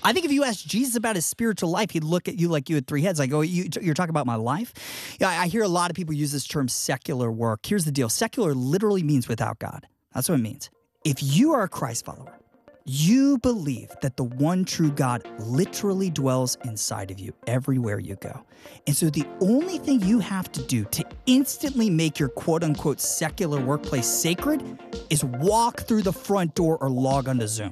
I think if you asked Jesus about his spiritual life, he'd look at you like you had three heads. Like, oh, you're talking about my life? Yeah, I hear a lot of people use this term secular work. Here's the deal. Secular literally means without God. That's what it means. If you are a Christ follower, you believe that the one true God literally dwells inside of you everywhere you go. And so the only thing you have to do to instantly make your quote-unquote secular workplace sacred is walk through the front door or log onto Zoom.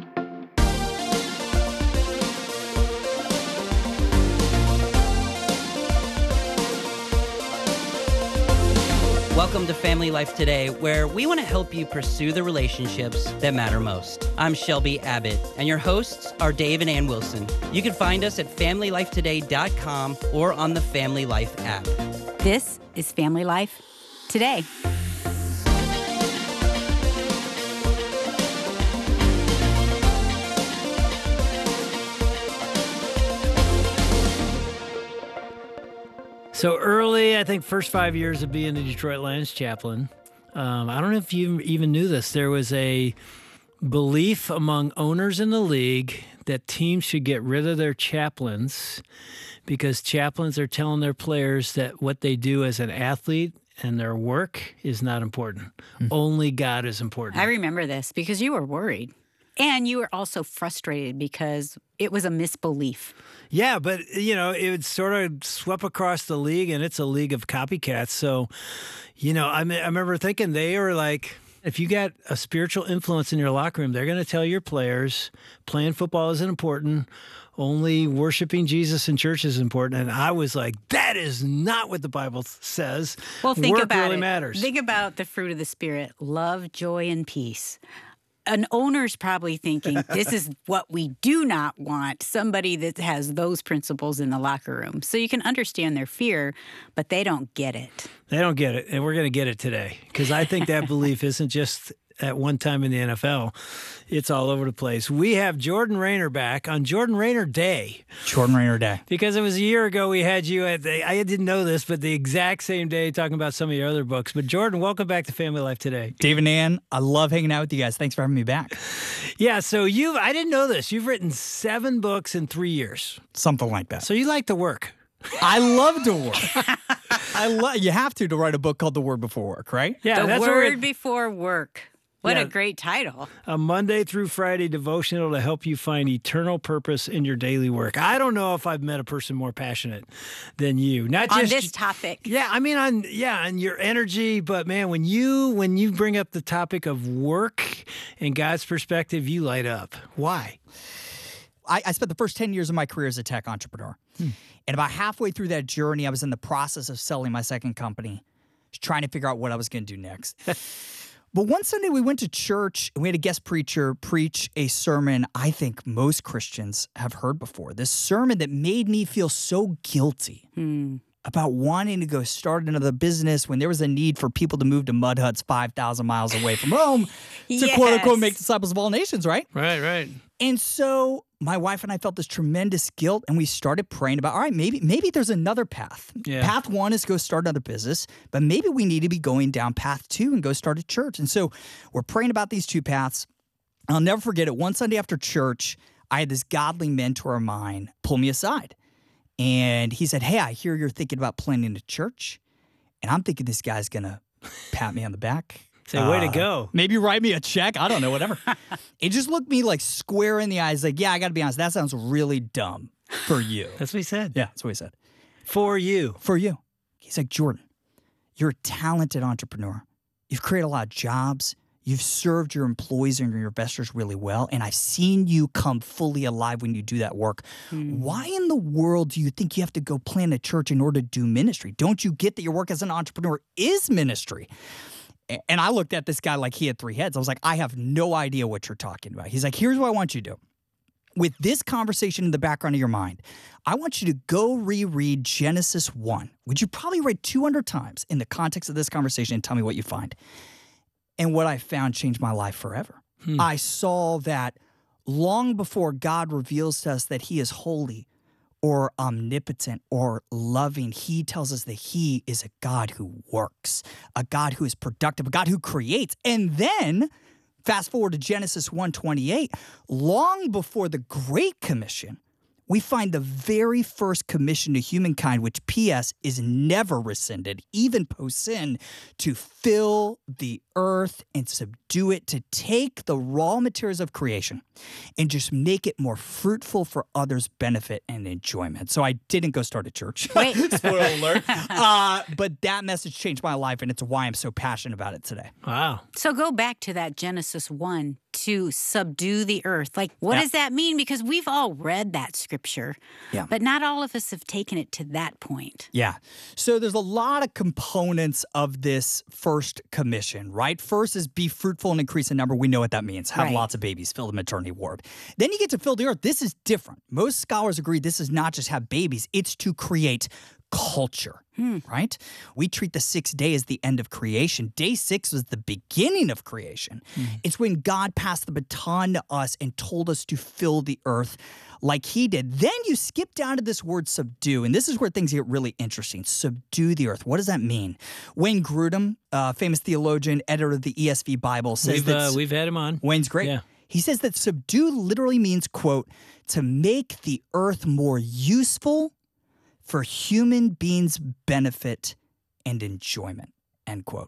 Welcome to Family Life Today, where we want to help you pursue the relationships that matter most. I'm Shelby Abbott, and your hosts are Dave and Ann Wilson. You can find us at FamilyLifeToday.com or on the Family Life app. This is Family Life Today. So early, I think first 5 years of being a Detroit Lions chaplain, I don't know if you even knew this, there was a belief among owners in the league that teams should get rid of their chaplains because chaplains are telling their players that what they do as an athlete and their work is not important. Only God is important. I remember this because you were worried. And you were also frustrated because it was a misbelief. Yeah, but, it sort of swept across the league, and it's a league of copycats. So, I remember thinking they were like, if you got a spiritual influence in your locker room, they're going to tell your players playing football isn't important. Only worshiping Jesus in church is important. And I was like, that is not what the Bible says. Well, think Work about really it. matters. Think about the fruit of the Spirit, love, joy, and peace. An owner's probably thinking, this is what we do not want, somebody that has those principles in the locker room. So you can understand their fear, but they don't get it. They don't get it, and we're going to get it today because I think that belief isn't just at one time in the NFL. It's all over the place. We have Jordan Raynor back on Jordan Raynor Day. Jordan Raynor Day. Because it was a year ago we had you at I didn't know this, but the exact same day talking about some of your other books. But Jordan, welcome back to Family Life Today. Dave and Ann, I love hanging out with you guys. Thanks for having me back. Yeah, so I didn't know this. You've written 7 books in 3 years. Something like that. So you like to work. I love to work. You have to write a book called The Word Before Work, right? Yeah, The Word Before Work. What a great title. A Monday through Friday devotional to help you find eternal purpose in your daily work. I don't know if I've met a person more passionate than you. Not just on this topic. Yeah, I mean on your energy, but man, when you bring up the topic of work and God's perspective, you light up. Why? I spent the first 10 years of my career as a tech entrepreneur. And about halfway through that journey, I was in the process of selling my second company, trying to figure out what I was going to do next. But one Sunday we went to church and we had a guest preacher preach a sermon I think most Christians have heard before. This sermon that made me feel so guilty about wanting to go start another business when there was a need for people to move to mud huts 5,000 miles away from home to quote unquote make disciples of all nations, right? Right. And so my wife and I felt this tremendous guilt, and we started praying about, all right, maybe there's another path. Yeah. Path 1 is go start another business, but maybe we need to be going down path 2 and go start a church. And so we're praying about these 2 paths. I'll never forget it. One Sunday after church, I had this godly mentor of mine pull me aside. And he said, hey, I hear you're thinking about planning a church. And I'm thinking this guy's going to pat me on the back. Say, way to go. Maybe write me a check. I don't know, whatever. It just looked me like square in the eyes. Like, yeah, I got to be honest. That sounds really dumb for you. That's what he said. Yeah, that's what he said. For you. For you. He's like, Jordan, you're a talented entrepreneur. You've created a lot of jobs. You've served your employees and your investors really well. And I've seen you come fully alive when you do that work. Why in the world do you think you have to go plant a church in order to do ministry? Don't you get that your work as an entrepreneur is ministry? And I looked at this guy like he had 3 heads. I was like, I have no idea what you're talking about. He's like, here's what I want you to do. With this conversation in the background of your mind, I want you to go reread Genesis 1, which you probably read 200 times in the context of this conversation, and tell me what you find. And what I found changed my life forever. I saw that long before God reveals to us that he is holy or omnipotent or loving, he tells us that he is a God who works, a God who is productive, a God who creates. And then Fast forward to Genesis 1:28, long before the Great Commission, we find the very first commission to humankind, which P.S. is never rescinded, even post-sin, to fill the earth and subdue it, to take the raw materials of creation and just make it more fruitful for others' benefit and enjoyment. So I didn't go start a church. Wait. Spoiler alert. But that message changed my life, and it's why I'm so passionate about it today. Wow. So go back to that Genesis 1, to subdue the earth. Like, what does that mean? Because we've all read that scripture, but not all of us have taken it to that point. Yeah. So there's a lot of components of this first commission, right? First is be fruitful and increase in number. We know what that means. Have Right. lots of babies, fill the maternity ward. Then you get to fill the earth. This is different. Most scholars agree this is not just have babies, it's to create culture, right? We treat the 6th day as the end of creation. Day 6 was the beginning of creation. It's when God passed the baton to us and told us to fill the earth like he did. Then you skip down to this word subdue, and this is where things get really interesting. Subdue the earth. What does that mean? Wayne Grudem, famous theologian, editor of the ESV Bible, says We've had him on. Wayne's great. Yeah. He says that subdue literally means, quote, to make the earth more useful for human beings' benefit and enjoyment, end quote.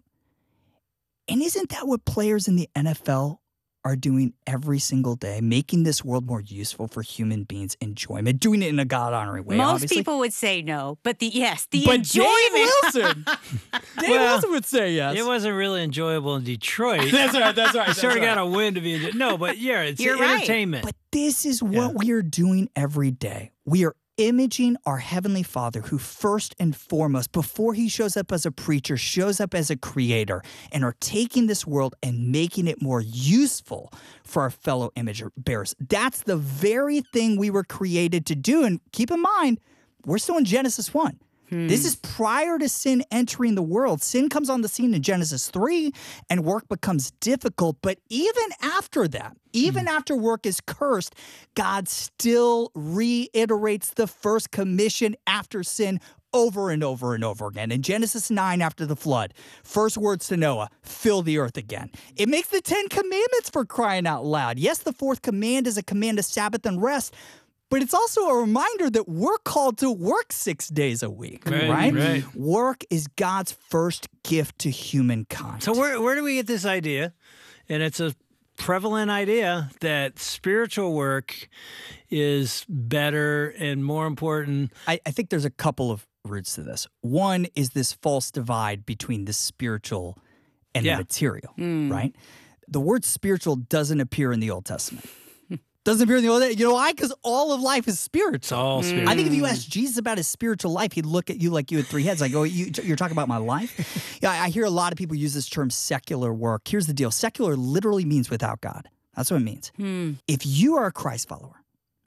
And isn't that what players in the NFL are doing every single day, making this world more useful for human beings' enjoyment, doing it in a God-honoring way, Most obviously? people would say no, but the But enjoyment. Dave Wilson, Wilson would say yes. It wasn't really enjoyable in Detroit. That's right, that's right. You sort of got to win to be. No, but yeah, it's You're right. entertainment. But this is what we are doing every day. We are imaging our Heavenly Father, who first and foremost, before he shows up as a preacher, shows up as a creator, and are taking this world and making it more useful for our fellow image bearers. That's the very thing we were created to do. And keep in mind, we're still in Genesis 1. This is prior to sin entering the world. Sin comes on the scene in Genesis 3, and work becomes difficult. But even after that, even after work is cursed, God still reiterates the first commission after sin over and over and over again. In Genesis 9, after the flood, first words to Noah, fill the earth again. It makes the 10 commandments, for crying out loud. Yes, the 4th command is a command of Sabbath and rest, but it's also a reminder that we're called to work 6 days a week, right? Work is God's first gift to humankind. So where do we get this idea? And it's a prevalent idea that spiritual work is better and more important. I think there's a couple of roots to this. One is this false divide between the spiritual and the material, right? The word spiritual doesn't appear in the Old Testament. Doesn't appear in the Old Testament. You know why? Because all of life is spiritual. It's all spiritual. I think if you asked Jesus about his spiritual life, he'd look at you like you had 3 heads. Like, oh, you're talking about my life? Yeah, I hear a lot of people use this term secular work. Here's the deal. Secular literally means without God. That's what it means. If you are a Christ follower,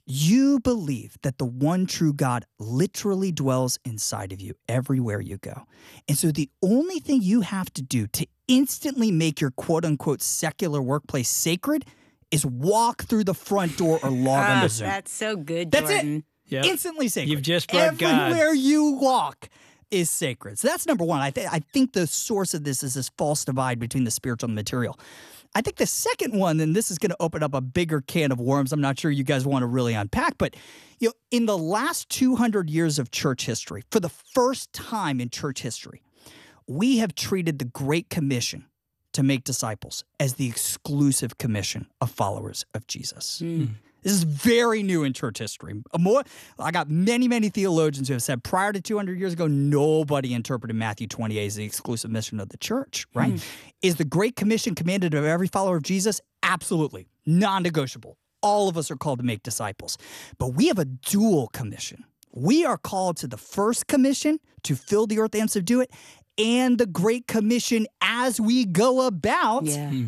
you believe that the one true God literally dwells inside of you everywhere you go. And so the only thing you have to do to instantly make your quote-unquote secular workplace sacred is walk through the front door or log on to Zoom. That's so good, That's Jordan. it. Yep. Instantly sacred. You've just brought God. Everywhere you walk is sacred. So that's number one. I think the source of this is this false divide between the spiritual and the material. I think the second one, and this is going to open up a bigger can of worms I'm not sure you guys want to really unpack, but in the last 200 years of church history, for the first time in church history, we have treated the Great Commission to make disciples as the exclusive commission of followers of Jesus. This is very new in church history. I got many theologians who have said prior to 200 years ago, nobody interpreted Matthew 28 as the exclusive mission of the church, right? Is the Great Commission commanded of every follower of Jesus? Absolutely. Non-negotiable. All of us are called to make disciples. But we have a dual commission. We are called to the first commission to fill the earth and subdue it, and the Great Commission as we go about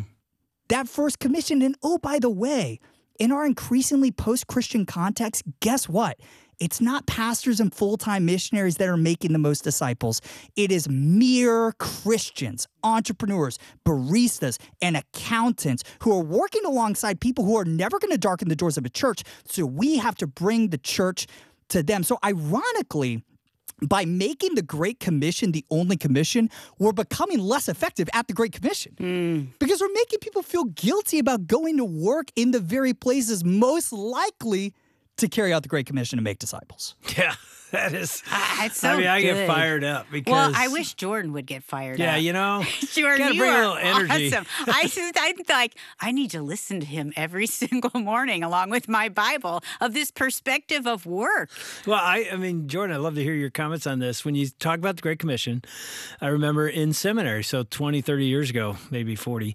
that first commission. And oh, by the way, in our increasingly post-Christian context, guess what? It's not pastors and full-time missionaries that are making the most disciples. It is mere Christians, entrepreneurs, baristas, and accountants who are working alongside people who are never going to darken the doors of a church. So we have to bring the church to them. So ironically, by making the Great Commission the only commission, we're becoming less effective at the Great Commission. Because we're making people feel guilty about going to work in the very places most likely to carry out the Great Commission and make disciples. Yeah, that is. It's so I get good. fired up because. Well, I wish Jordan would get fired up. Yeah, you know. Jordan, gotta you bring a are little energy. awesome. I'm like, I need to listen to him every single morning along with my Bible of this perspective of work. Well, I mean, Jordan, I'd love to hear your comments on this. When you talk about the Great Commission, I remember in seminary, so 20, 30 years ago, maybe 40,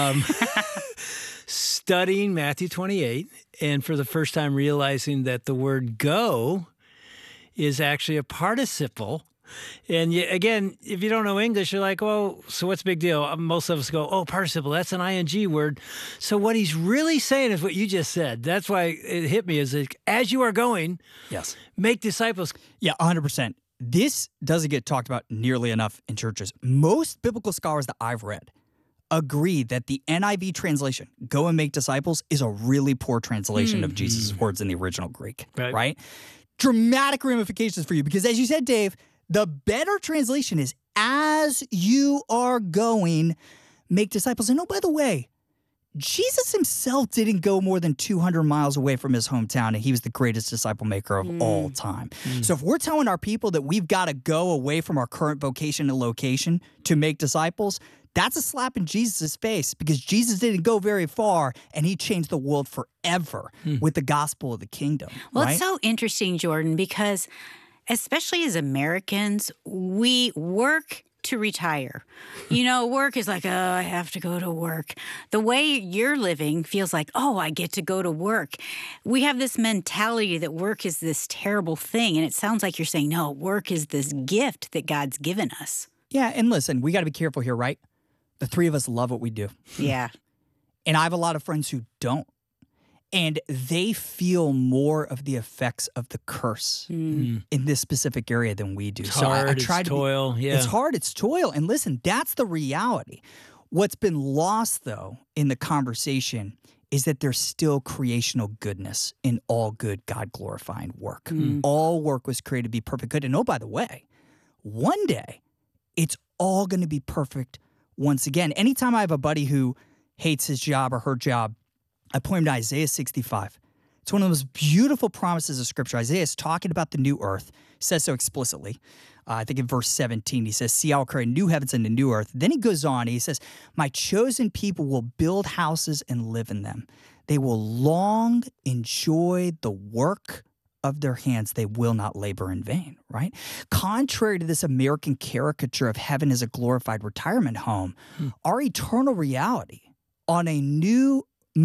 studying Matthew 28, and for the first time realizing that the word go is actually a participle. And again, if you don't know English, you're like, well, so what's the big deal? Most of us go, oh, participle, that's an ing word. So what he's really saying is what you just said. That's why it hit me is like, as you are going, Yes. make disciples. Yeah, 100%. This doesn't get talked about nearly enough in churches. Most biblical scholars that I've read agree that the NIV translation, go and make disciples, is a really poor translation of Jesus' words in the original Greek, right? Dramatic ramifications for you because as you said, Dave, the better translation is as you are going, make disciples. And oh, by the way, Jesus himself didn't go more than 200 miles away from his hometown, and he was the greatest disciple maker of all time. So if we're telling our people that we've got to go away from our current vocation and location to make disciples, that's a slap in Jesus' face because Jesus didn't go very far, and he changed the world forever with the gospel of the kingdom. Well, right? it's so interesting, Jordan, because especially as Americans, we work to retire. You know, work is like, oh, I have to go to work. The way you're living feels like, oh, I get to go to work. We have this mentality that work is this terrible thing, and it sounds like you're saying, no, work is this gift that God's given us. Yeah, and listen, we got to be careful here, right? The three of us love what we do. Yeah. And I have a lot of friends who don't. And they feel more of the effects of the curse in this specific area than we do. It's hard, I try it's to toil. Yeah. It's hard, it's toil. And listen, that's the reality. What's been lost, though, in the conversation is that there's still creational goodness in all good, God-glorifying work. All work was created to be perfect good. And oh, by the way, one day, it's all going to be perfect once again. Anytime I have a buddy who hates his job or her job, I point him to Isaiah 65. It's one of the most beautiful promises of Scripture. Isaiah is talking about the new earth. He says so explicitly. I think in verse 17, he says, see, I will create new heavens and a new earth. Then he goes on, he says, my chosen people will build houses and live in them. They will long enjoy the work of their hands. They will not labor in vain, right? Contrary to this American caricature of heaven as a glorified retirement home, our eternal reality on a new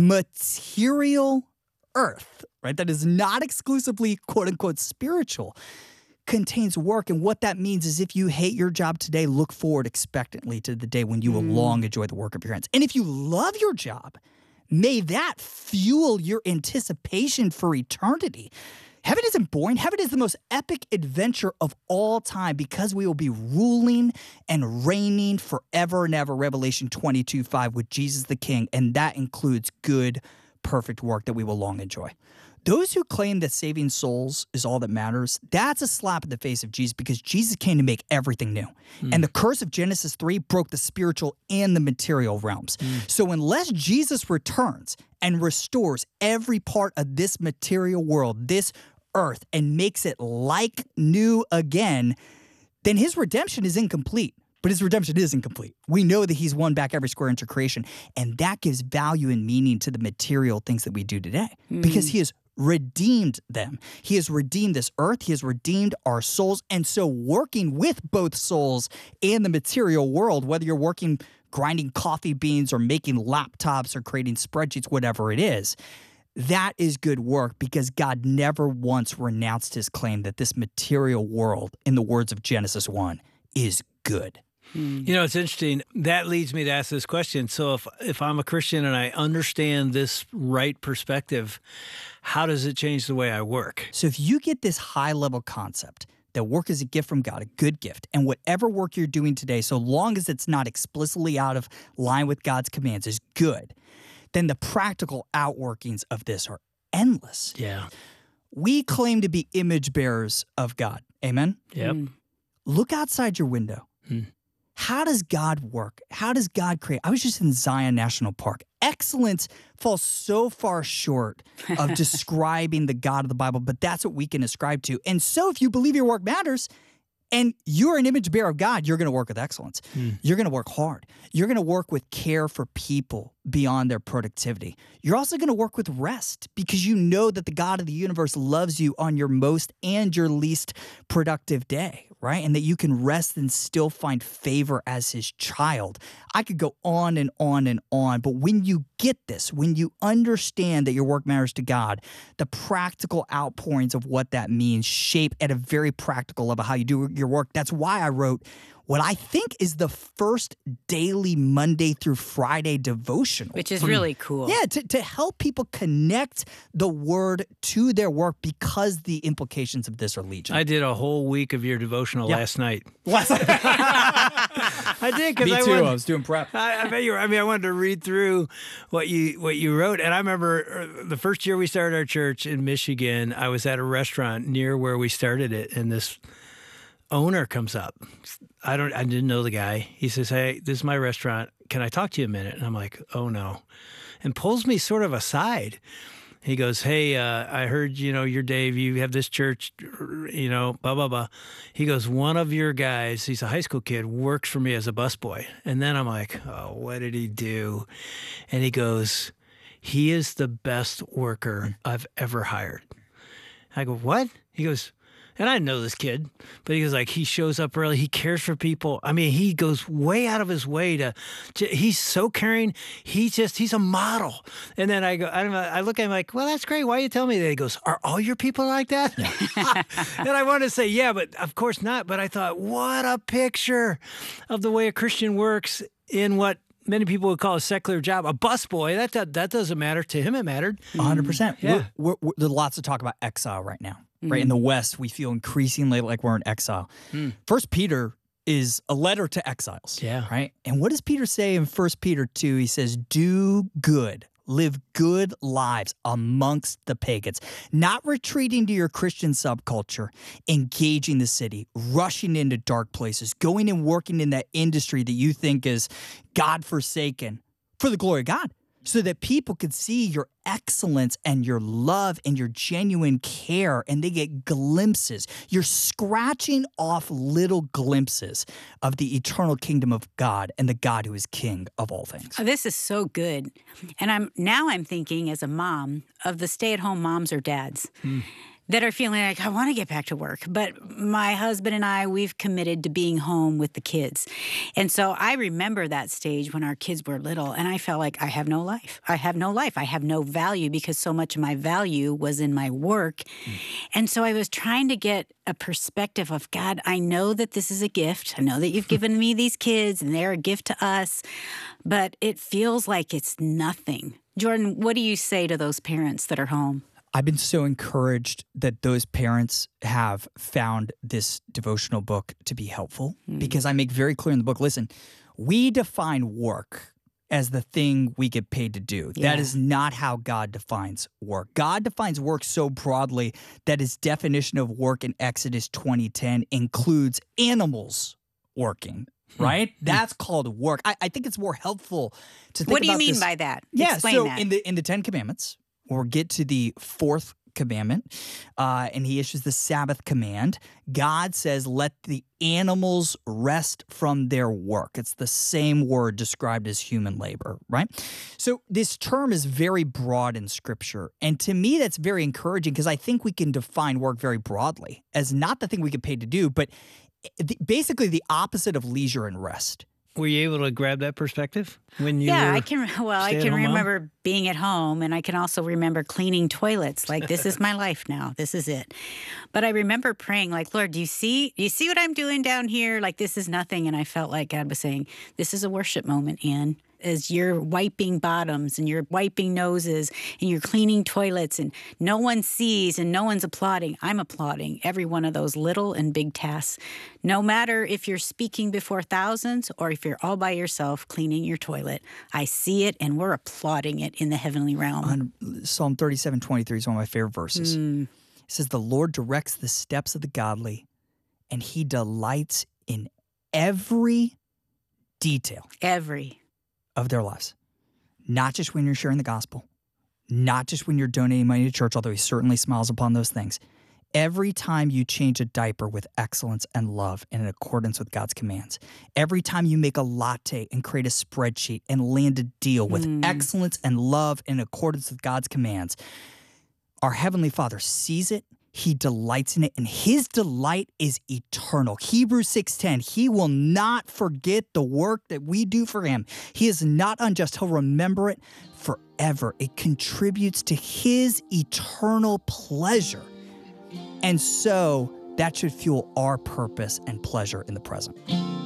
material earth, right, that is not exclusively quote-unquote spiritual, contains work. And what that means is if you hate your job today, look forward expectantly to the day when you will long enjoy the work of your hands. And if you love your job, may that fuel your anticipation for eternity. Heaven isn't boring. Heaven is the most epic adventure of all time because we will be ruling and reigning forever and ever, Revelation 22:5, with Jesus the King, and that includes good, perfect work that we will long enjoy. Those who claim that saving souls is all that matters, that's a slap in the face of Jesus because Jesus came to make everything new. And the curse of Genesis 3 broke the spiritual and the material realms. So unless Jesus returns and restores every part of this material world, this earth, and makes it like new again, then his redemption is incomplete. But his redemption is incomplete. We know that he's won back every square inch of creation, and that gives value and meaning to the material things that we do today because he has redeemed them. He has redeemed this earth. He has redeemed our souls. And so working with both souls and the material world, whether you're working grinding coffee beans or making laptops or creating spreadsheets, whatever it is, that is good work because God never once renounced his claim that this material world, in the words of Genesis 1, is good. You know, it's interesting. That leads me to ask this question. So if I'm a Christian and I understand this right perspective, how does it change the way I work? So if you get this high-level concept that work is a gift from God, a good gift, and whatever work you're doing today, so long as it's not explicitly out of line with God's commands, is good, then the practical outworkings of this are endless. Yeah. We claim to be image bearers of God. Amen? Yep. Look outside your window. How does God work? How does God create? I was just in Zion National Park. Excellence falls so far short of describing the God of the Bible, but that's what we can ascribe to. And so if you believe your work matters and you're an image bearer of God, you're going to work with excellence. You're going to work hard. You're going to work with care for people beyond their productivity. You're also going to work with rest because you know that the God of the universe loves you on your most and your least productive day, right? And that you can rest and still find favor as his child. I could go on and on and on, but when you get this, when you understand that your work matters to God, the practical outpourings of what that means shape at a very practical level how you do your work. That's why I wrote what I think is the first daily Monday through Friday devotional. Which is really cool. Yeah, to help people connect the word to their work because the implications of this are legion. I did a whole week of your devotional last night. I did because Me too. I was doing prep. I bet you were. I mean, I wanted to read through what you wrote, and I remember the first year we started our church in Michigan. I was at a restaurant near where we started it, and this owner comes up. I didn't know the guy. He says, "Hey, this is my restaurant. Can I talk to you a minute?" And I'm like, "Oh no," and pulls me sort of aside. He goes, "Hey, I heard, you're Dave. You have this church, blah, blah, blah." He goes, "One of your guys, he's a high school kid, works for me as a busboy." And then I'm like, oh, what did he do? And he goes, "He is the best worker I've ever hired." I go, "What?" He goes, and I know this kid, but he goes like, he shows up early. He cares for people. I mean, he goes way out of his way to he's so caring. He's a model. And then I look at him like, well, that's great. Why you tell me that? He goes, "Are all your people like that?" And I want to say, yeah, but of course not. But I thought, what a picture of the way a Christian works in what many people would call a secular job. A busboy, that doesn't matter. To him, it mattered. 100%. Yeah. There's lots of talk about exile right now. Right in the West, we feel increasingly like we're in exile. First Peter is a letter to exiles. Yeah. Right. And what does Peter say in 1 Peter 2? He says, "Do good, live good lives amongst the pagans, not retreating to your Christian subculture, engaging the city, rushing into dark places, going and working in that industry that you think is God-forsaken for the glory of God." So that people could see your excellence and your love and your genuine care, and they get glimpses. You're scratching off little glimpses of the eternal kingdom of God and the God who is King of all things. Oh, this is so good. And I'm thinking as a mom of the stay-at-home moms or dads that are feeling like, I want to get back to work, but my husband and I, we've committed to being home with the kids. And so I remember that stage when our kids were little, and I felt like I have no life. I have no life. I have no value because so much of my value was in my work. And so I was trying to get a perspective of, God, I know that this is a gift. I know that you've given me these kids, and they're a gift to us, but it feels like it's nothing. Jordan, what do you say to those parents that are home? I've been so encouraged that those parents have found this devotional book to be helpful because I make very clear in the book, listen, we define work as the thing we get paid to do. Yeah. That is not how God defines work. God defines work so broadly that his definition of work in Exodus 20:10 includes animals working. Right? That's called work. I think it's more helpful to think about What do you mean this. by that? Yeah, Explain so that. in the Ten Commandments, we'll get to the fourth commandment, and he issues the Sabbath command. God says, let the animals rest from their work. It's the same word described as human labor, right? So this term is very broad in Scripture, and to me that's very encouraging because I think we can define work very broadly as not the thing we get paid to do, but basically the opposite of leisure and rest. Were you able to grab that perspective when you Yeah, were I can stay-at-home mom? remember being at home, and I can also remember cleaning toilets. Like, this is my life now. This is it. But I remember praying, like, Lord, do you see what I'm doing down here? Like, this is nothing. And I felt like God was saying, this is a worship moment, Ann. As you're wiping bottoms and you're wiping noses and you're cleaning toilets and no one sees and no one's applauding, I'm applauding every one of those little and big tasks. No matter if you're speaking before thousands or if you're all by yourself cleaning your toilet, I see it and we're applauding it in the heavenly realm. Psalm 37:23 is one of my favorite verses. It says, the Lord directs the steps of the godly. and he delights in every detail of their lives. Not just when you're sharing the gospel, not just when you're donating money to church, although he certainly smiles upon those things. Every time you change a diaper with excellence and love and in accordance with God's commands. Every time you make a latte and create a spreadsheet and land a deal with excellence and love in accordance with God's commands. Our Heavenly Father sees it, he delights in it, and his delight is eternal. Hebrews 6:10, he will not forget the work that we do for him. He is not unjust. He'll remember it forever. It contributes to his eternal pleasure. And so that should fuel our purpose and pleasure in the present.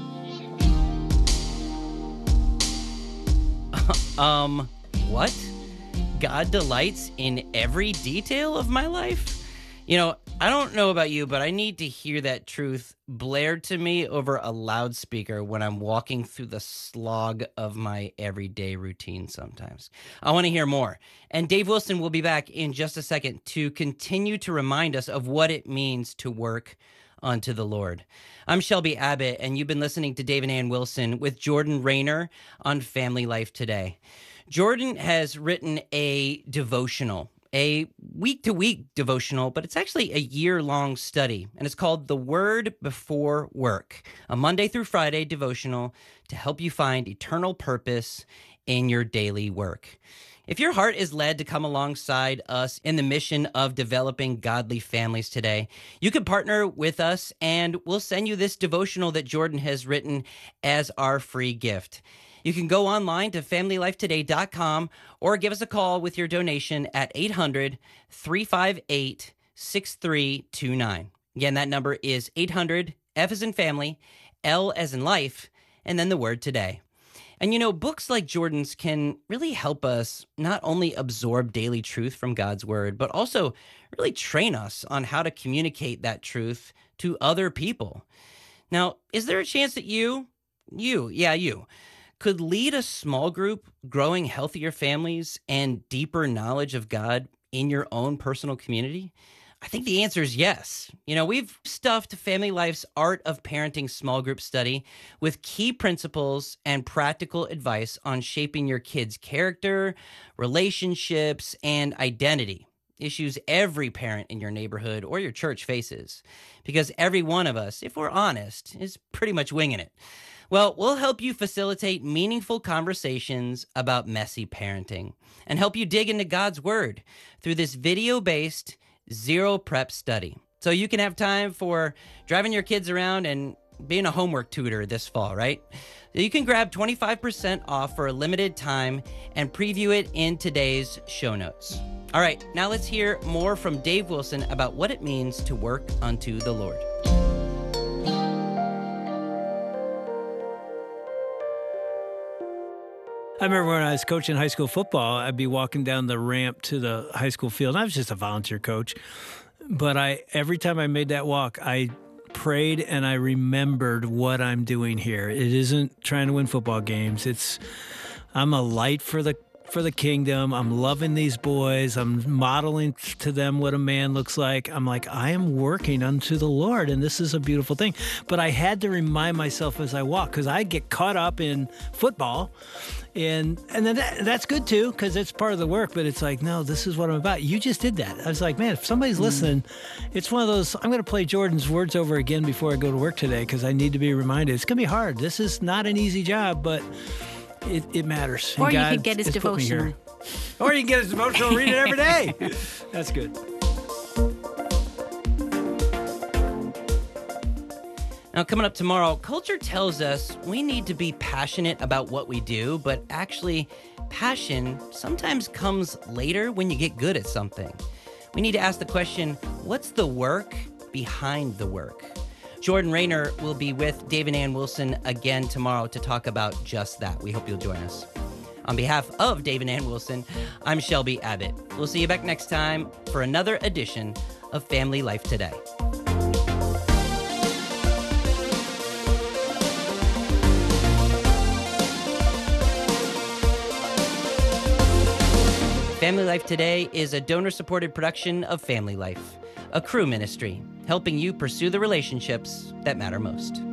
What? God delights in every detail of my life? You know, I don't know about you, but I need to hear that truth blared to me over a loudspeaker when I'm walking through the slog of my everyday routine sometimes. I want to hear more. And Dave Wilson will be back in just a second to continue to remind us of what it means to work unto the Lord. I'm Shelby Abbott, and you've been listening to Dave and Ann Wilson with Jordan Rayner on Family Life Today. Jordan has written a devotional, a week-to-week devotional, but it's actually a year-long study, and it's called The Word Before Work, a Monday through Friday devotional to help you find eternal purpose in your daily work. If your heart is led to come alongside us in the mission of developing godly families today, you can partner with us, and we'll send you this devotional that Jordan has written as our free gift. You can go online to FamilyLifeToday.com or give us a call with your donation at 800-358-6329. Again, that number is 800, F as in family, L as in life, and then the word today. And you know, books like Jordan's can really help us not only absorb daily truth from God's word, but also really train us on how to communicate that truth to other people. Now, is there a chance that you could lead a small group growing healthier families and deeper knowledge of God in your own personal community? I think the answer is yes. You know, we've stuffed Family Life's Art of Parenting small group study with key principles and practical advice on shaping your kids' character, relationships, and identity. Issues every parent in your neighborhood or your church faces. Because every one of us, if we're honest, is pretty much winging it. Well, we'll help you facilitate meaningful conversations about messy parenting and help you dig into God's Word through this video-based zero prep study. So you can have time for driving your kids around and being a homework tutor this fall, right? You can grab 25% off for a limited time and preview it in today's show notes. All right, now let's hear more from Dave Wilson about what it means to work unto the Lord. I remember when I was coaching high school football, I'd be walking down the ramp to the high school field. And I was just a volunteer coach. But every time I made that walk, I prayed and I remembered what I'm doing here. It isn't trying to win football games. I'm a light for the kingdom. I'm loving these boys. I'm modeling to them what a man looks like. I'm like, I am working unto the Lord, and this is a beautiful thing. But I had to remind myself as I walk, because I get caught up in football, and then that's good too, because it's part of the work. But it's like, no, this is what I'm about. You just did that. I was like, man, if somebody's listening, it's one of those. I'm going to play Jordan's words over again before I go to work today, because I need to be reminded. It's going to be hard. This is not an easy job, but it matters. Or you could get his devotional. Or you can get his devotional, read it every day. That's good. Now, coming up tomorrow, culture tells us we need to be passionate about what we do, but actually, passion sometimes comes later when you get good at something. We need to ask the question, what's the work behind the work? Jordan Rayner will be with Dave and Ann Wilson again tomorrow to talk about just that. We hope you'll join us. On behalf of Dave and Ann Wilson, I'm Shelby Abbott. We'll see you back next time for another edition of Family Life Today. Family Life Today is a donor-supported production of Family Life, a Cru ministry. helping you pursue the relationships that matter most.